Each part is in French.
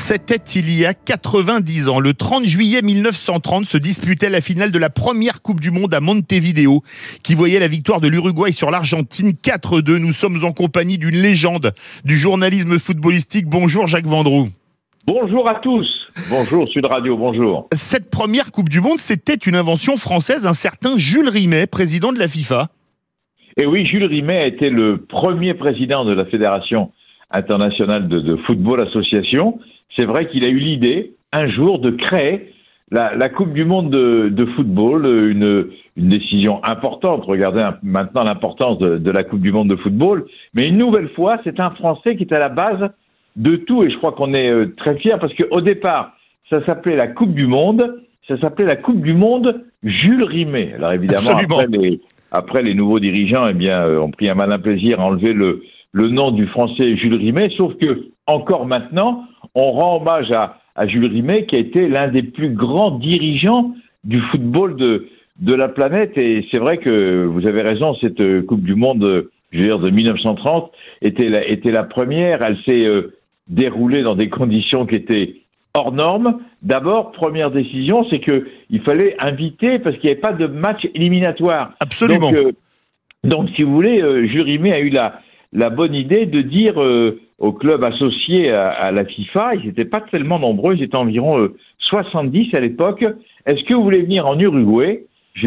C'était il y a 90 ans. Le 30 juillet 1930 se disputait la finale de la première Coupe du Monde à Montevideo, qui voyait la victoire de l'Uruguay sur l'Argentine 4-2. Nous sommes en compagnie d'une légende du journalisme footballistique. Bonjour Jacques Vendroux. Bonjour à tous. Bonjour Sud Radio, bonjour. Cette première Coupe du Monde, c'était une invention française, un certain Jules Rimet, président de la FIFA. Et oui, Jules Rimet a été le premier président de la Fédération internationale de football association. C'est vrai qu'il a eu l'idée, un jour, de créer la Coupe du Monde de football, une décision importante. Regardez maintenant l'importance de la Coupe du Monde de football. Mais une nouvelle fois, c'est un Français qui est à la base de tout. Et je crois qu'on est très fiers parce qu'au départ, ça s'appelait la Coupe du Monde. Ça s'appelait la Coupe du Monde Jules Rimet. Alors évidemment, après les nouveaux dirigeants ont pris un malin plaisir à enlever le nom du Français Jules Rimet. Sauf que, encore maintenant, on rend hommage à Jules Rimet, qui a été l'un des plus grands dirigeants du football de la planète. Et c'est vrai que vous avez raison, cette Coupe du Monde, de 1930, était la première. Elle s'est déroulée dans des conditions qui étaient hors normes. D'abord, première décision, c'est qu'il fallait inviter, parce qu'il n'y avait pas de match éliminatoire. Absolument. Donc, si vous voulez, Jules Rimet a eu la bonne idée de dire aux clubs associés à la FIFA, ils n'étaient pas tellement nombreux, ils étaient environ 70 à l'époque. Est-ce que vous voulez venir en Uruguay,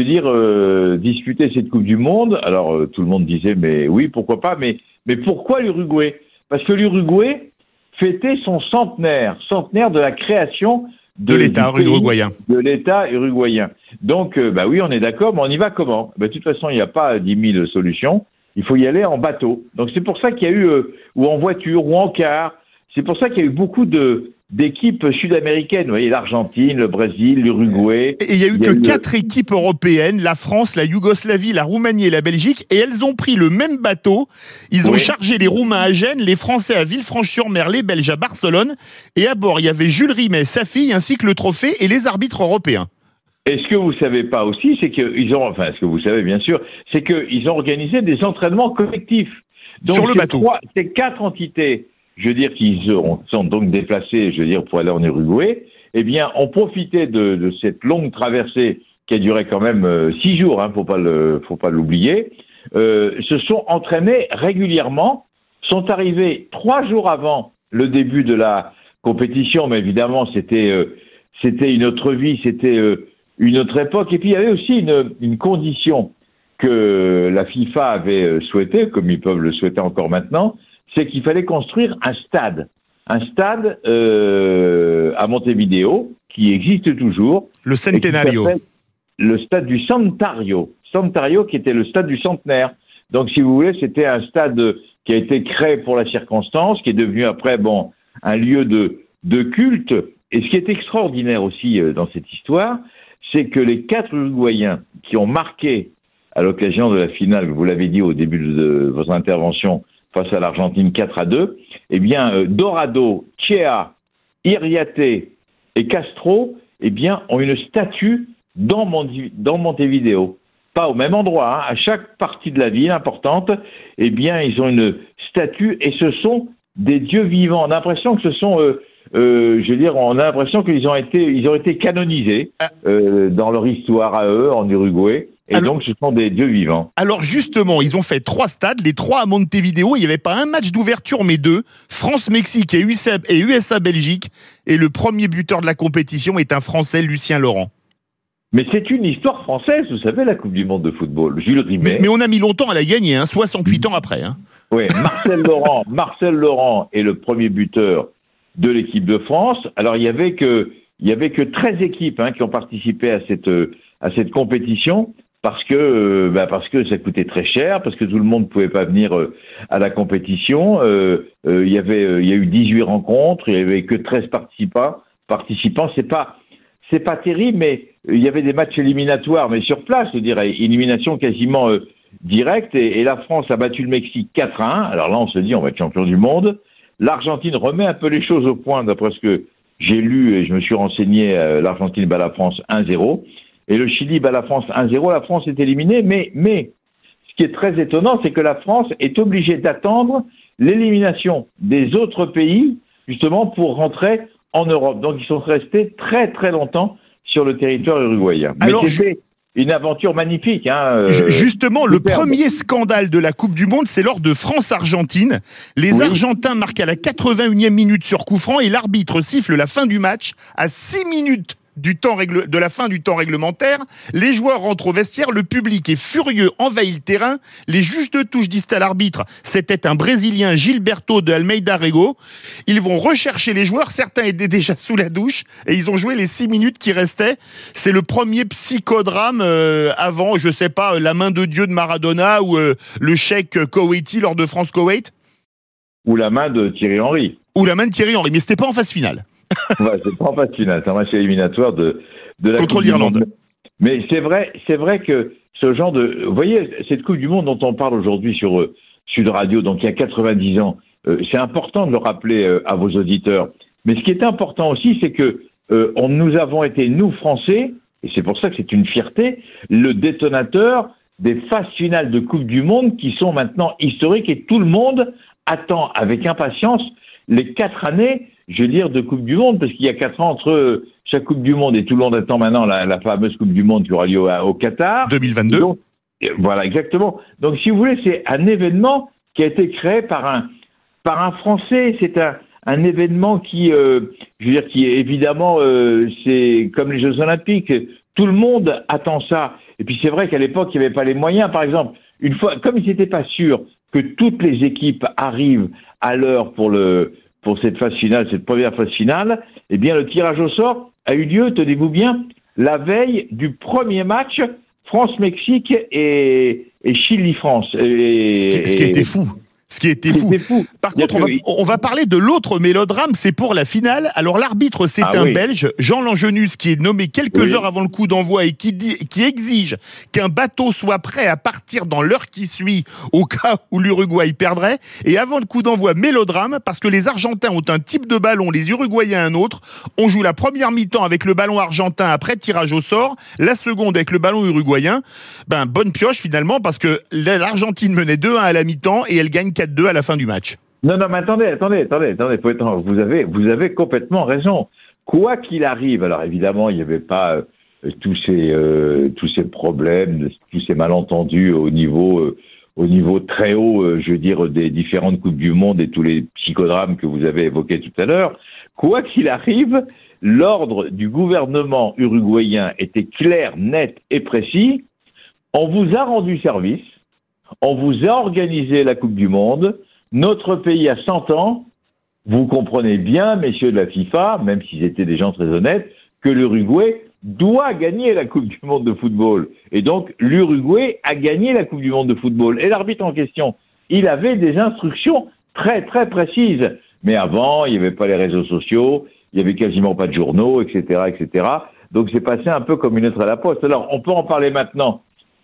disputer cette Coupe du Monde? Alors tout le monde disait, mais oui, pourquoi pas, mais pourquoi l'Uruguay? Parce que l'Uruguay fêtait son centenaire de la création de l'État uruguayen. De l'État uruguayen. Donc, oui, on est d'accord, mais on y va comment? De toute façon, il n'y a pas 10 000 solutions. Il faut y aller en bateau. Donc c'est pour ça qu'il y a eu, ou en voiture, ou en car. C'est pour ça qu'il y a eu beaucoup d'équipes sud-américaines. Vous voyez, l'Argentine, le Brésil, l'Uruguay. Et il n'y a eu que 4 équipes européennes, la France, la Yougoslavie, la Roumanie et la Belgique. Et elles ont pris le même bateau. Ils ont chargé les Roumains à Gênes, les Français à Villefranche-sur-Mer, les Belges à Barcelone. Et à bord, il y avait Jules Rimet, sa fille, ainsi que le trophée et les arbitres européens. Et ce que vous savez pas aussi, c'est qu'ils ont, ce que vous savez bien sûr, c'est qu'ils ont organisé des entraînements collectifs. Donc, sur le bateau. Ces 4 entités, qui sont donc déplacées, pour aller en Uruguay, ont profité de cette longue traversée qui a duré quand même 6 jours, faut pas l'oublier, se sont entraînés régulièrement, sont arrivés 3 jours avant le début de la compétition, mais évidemment c'était une autre vie, c'était une autre époque. Et puis il y avait aussi une condition que la FIFA avait souhaitée, comme ils peuvent le souhaiter encore maintenant, c'est qu'il fallait construire un stade à Montevideo, qui existe toujours. Le Centenario. Le stade du Santario, qui était le stade du centenaire. Donc si vous voulez, c'était un stade qui a été créé pour la circonstance, qui est devenu après, un lieu de culte. Et ce qui est extraordinaire aussi dans cette histoire, c'est que les 4 Uruguayens qui ont marqué à l'occasion de la finale, vous l'avez dit au début de votre intervention, face à l'Argentine 4-2, Dorado, Chea, Iriarte et Castro, ont une statue dans Montevideo. Pas au même endroit, à chaque partie de la ville importante, ils ont une statue et ce sont des dieux vivants. On a l'impression que ce sont... on a l'impression qu'ils ont été canonisés dans leur histoire à eux, en Uruguay. Et donc, ce sont des dieux vivants. Alors justement, ils ont fait 3 stades, les 3 à Montevideo. Il n'y avait pas un match d'ouverture, mais 2. France-Mexique et USA-Belgique. Et le premier buteur de la compétition est un Français, Lucien Laurent. Mais c'est une histoire française, vous savez, la Coupe du Monde de football. Jules Rimet. Mais on a mis longtemps à la gagner, 68 ans après. Oui, Marcel Laurent est le premier buteur de l'équipe de France. Alors, il y avait que 13 équipes qui ont participé à cette compétition. Parce que ça coûtait très cher, parce que tout le monde ne pouvait pas venir à la compétition. Il y a eu 18 rencontres, il y avait que 13 participants. C'est pas terrible, mais il y avait des matchs éliminatoires, mais sur place, élimination quasiment directe. Et la France a battu le Mexique 4-1. Alors là, on se dit, on va être champion du monde. L'Argentine remet un peu les choses au point, d'après ce que j'ai lu et je me suis renseigné. L'Argentine bat la France 1-0. Et le Chili bat la France 1-0, la France est éliminée, mais ce qui est très étonnant, c'est que la France est obligée d'attendre l'élimination des autres pays, justement pour rentrer en Europe. Donc ils sont restés très très longtemps sur le territoire uruguayen. Alors, mais c'était une aventure magnifique. Justement, le superbe. premier scandale de la Coupe du Monde, c'est lors de France-Argentine. Les Argentins marquent à la 81e minute sur coup franc et l'arbitre siffle la fin du match à 6 minutes de la fin du temps réglementaire. Les joueurs rentrent au vestiaire, le public est furieux, envahit le terrain. Les juges de touche disent à l'arbitre, c'était un Brésilien, Gilberto de Almeida Rego. Ils vont rechercher les joueurs, certains étaient déjà sous la douche et ils ont joué les 6 minutes qui restaient. C'est le premier psychodrame avant, je sais pas, la main de Dieu de Maradona ou le chèque Koweïti lors de France-Koweït. Ou la main de Thierry Henry. Ou la main de Thierry Henry, mais c'était pas en phase finale. Ouais, c'est pas en phase finale, c'est un match éliminatoire de la contre Coupe l'Irlande. Du Monde. Mais c'est vrai que ce genre de... Vous voyez, cette Coupe du Monde dont on parle aujourd'hui sur Sud Radio, donc il y a 90 ans, c'est important de le rappeler à vos auditeurs. Mais ce qui est important aussi, c'est que nous avons été, nous, Français, et c'est pour ça que c'est une fierté, le détonateur des phases finales de Coupe du Monde qui sont maintenant historiques et tout le monde attend avec impatience les 4 années, je veux dire, de Coupe du Monde, parce qu'il y a 4 ans entre chaque Coupe du Monde et tout le monde attend maintenant la fameuse Coupe du Monde qui aura lieu au Qatar. 2022. Donc, voilà, exactement. Donc, si vous voulez, c'est un événement qui a été créé par un Français. C'est un événement qui, je veux dire, qui est évidemment, c'est comme les Jeux Olympiques. Tout le monde attend ça. Et puis, c'est vrai qu'à l'époque, il n'y avait pas les moyens. Par exemple, une fois, comme ils n'étaient pas sûrs que toutes les équipes arrivent à l'heure pour cette phase finale, cette première phase finale, eh bien, le tirage au sort a eu lieu, tenez-vous bien, la veille du premier match France-Mexique et Chili-France. Ce qui était fou. Ce qui était fou. Par contre, on va parler de l'autre mélodrame, c'est pour la finale. Alors l'arbitre, c'est un Belge, Jean Langenus, qui est nommé quelques heures avant le coup d'envoi et qui exige qu'un bateau soit prêt à partir dans l'heure qui suit au cas où l'Uruguay perdrait. Et avant le coup d'envoi, mélodrame, parce que les Argentins ont un type de ballon, les Uruguayens un autre. On joue la première mi-temps avec le ballon argentin après tirage au sort, la seconde avec le ballon uruguayen. Bonne pioche finalement, parce que l'Argentine menait 2-1 à la mi-temps et elle gagne 4-2 à la fin du match. Non, mais attendez, vous avez complètement raison. Quoi qu'il arrive, alors évidemment, il n'y avait pas tous ces problèmes, tous ces malentendus au niveau très haut, je veux dire, des différentes Coupes du Monde et tous les psychodrames que vous avez évoqués tout à l'heure. Quoi qu'il arrive, l'ordre du gouvernement uruguayen était clair, net et précis. On vous a rendu service. On vous a organisé la Coupe du Monde. Notre pays a 100 ans. Vous comprenez bien, messieurs de la FIFA, même s'ils étaient des gens très honnêtes, que l'Uruguay doit gagner la Coupe du Monde de football. Et donc, l'Uruguay a gagné la Coupe du Monde de football. Et l'arbitre en question, il avait des instructions très, très précises. Mais avant, il n'y avait pas les réseaux sociaux, il n'y avait quasiment pas de journaux, etc., etc. Donc, c'est passé un peu comme une lettre à la poste. Alors, on peut en parler maintenant,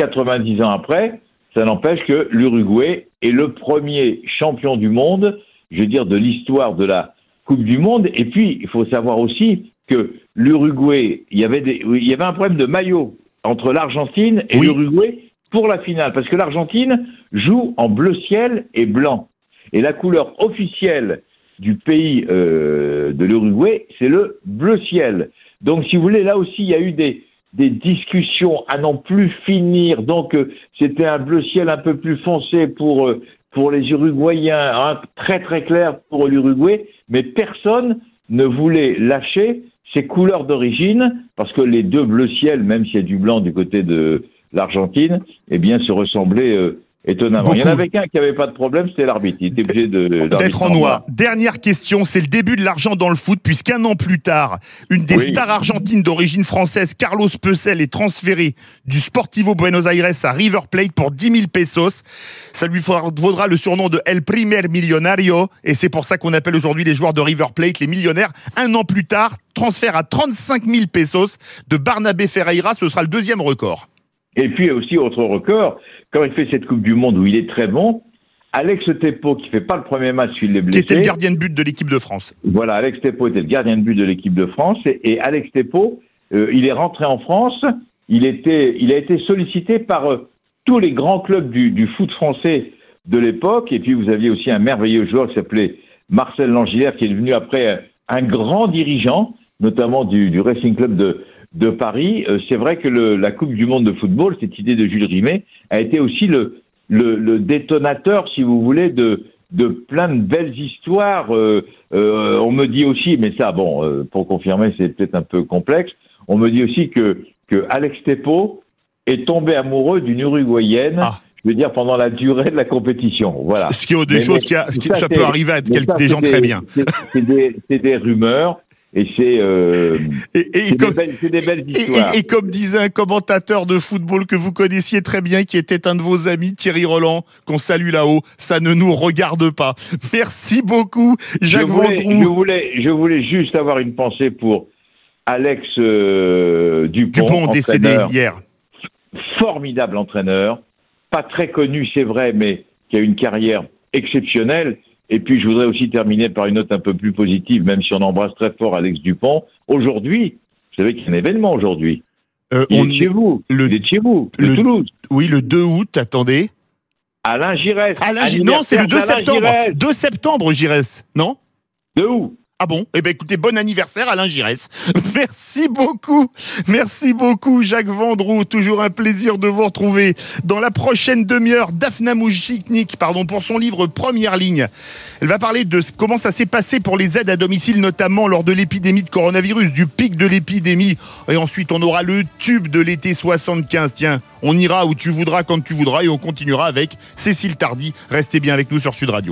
90 ans après. Ça n'empêche que l'Uruguay est le premier champion du monde, je veux dire, de l'histoire de la Coupe du Monde. Et puis, il faut savoir aussi que l'Uruguay, il y avait un problème de maillot entre l'Argentine et l'Uruguay pour la finale. Parce que l'Argentine joue en bleu ciel et blanc. Et la couleur officielle du pays de l'Uruguay, c'est le bleu ciel. Donc, si vous voulez, là aussi, il y a eu des discussions à n'en plus finir. Donc, c'était un bleu ciel un peu plus foncé pour les Uruguayens, très très clair pour l'Uruguay, mais personne ne voulait lâcher ses couleurs d'origine, parce que les deux bleus ciel, même s'il y a du blanc du côté de l'Argentine, eh bien, se ressemblaient étonnamment. Beaucoup. Il y en avait qu'un qui n'avait pas de problème, c'était l'arbitre. Il était obligé d'être en noir. Dernière question, c'est le début de l'argent dans le foot, puisqu'un an plus tard, une des stars argentines d'origine française, Carlos Peucel, est transféré du Sportivo Buenos Aires à River Plate pour 10 000 pesos. Ça lui vaudra le surnom de El Primer Millonario, et c'est pour ça qu'on appelle aujourd'hui les joueurs de River Plate les millionnaires. Un an plus tard, transfert à 35 000 pesos de Barnabé Ferreira, ce sera le deuxième record. Et puis aussi, autre record, quand il fait cette Coupe du Monde où il est très bon, Alex Teppo, qui ne fait pas le premier match, il est blessé. Qui était le gardien de but de l'équipe de France. Voilà, Alex Teppo était le gardien de but de l'équipe de France. Et Alex Teppo, il est rentré en France. Il a été sollicité par tous les grands clubs du foot français de l'époque. Et puis, vous aviez aussi un merveilleux joueur qui s'appelait Marcel Langiller, qui est devenu après un grand dirigeant, notamment du Racing Club de Paris. C'est vrai que la Coupe du Monde de football, cette idée de Jules Rimet, a été aussi le détonateur, si vous voulez, de plein de belles histoires. On me dit aussi, mais ça, bon, pour confirmer, c'est peut-être un peu complexe, on me dit aussi que Alex Teppo est tombé amoureux d'une Uruguayenne, je veux dire, pendant la durée de la compétition. Voilà. Ce qui est des choses ça peut arriver à des gens très bien. C'est des rumeurs. Et c'est des belles histoires. Et comme disait un commentateur de football que vous connaissiez très bien, qui était un de vos amis, Thierry Roland, qu'on salue là-haut, ça ne nous regarde pas. Merci beaucoup, Jacques Vendroux. Je voulais juste avoir une pensée pour Alex Dupont, décédé hier. Formidable entraîneur, pas très connu, c'est vrai, mais qui a une carrière exceptionnelle. Et puis, je voudrais aussi terminer par une note un peu plus positive, même si on embrasse très fort Alex Dupont. Aujourd'hui, vous savez qu'il y a un événement aujourd'hui. Il est chez vous. Il est chez vous, de Toulouse. Oui, le 2 août, attendez. Alain Giresse. Non, c'est le 2 septembre. 2 septembre, Giresse, non ? 2 août. Ah bon ? Eh bien, écoutez, bon anniversaire, Alain Giresse. Merci beaucoup, Jacques Vendroux. Toujours un plaisir de vous retrouver. Dans la prochaine demi-heure, Daphna Mouchiknik, pour son livre Première ligne. Elle va parler de comment ça s'est passé pour les aides à domicile, notamment lors de l'épidémie de coronavirus, du pic de l'épidémie. Et ensuite, on aura le tube de l'été 75. Tiens, on ira où tu voudras, quand tu voudras, et on continuera avec Cécile Tardy. Restez bien avec nous sur Sud Radio.